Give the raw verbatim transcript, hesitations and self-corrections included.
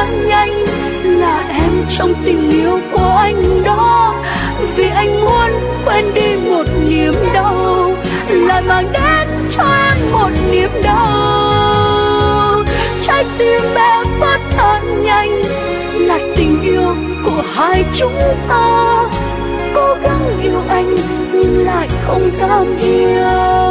tan nhanh là em trong tình yêu của anh đó. Vì anh muốn quên đi một niềm đau, lại mang đến cho em một niềm đau. Trái tim em phát tan nhanh là tình yêu của hai chúng ta. Cố gắng yêu anh nhưng lại không cam yêu.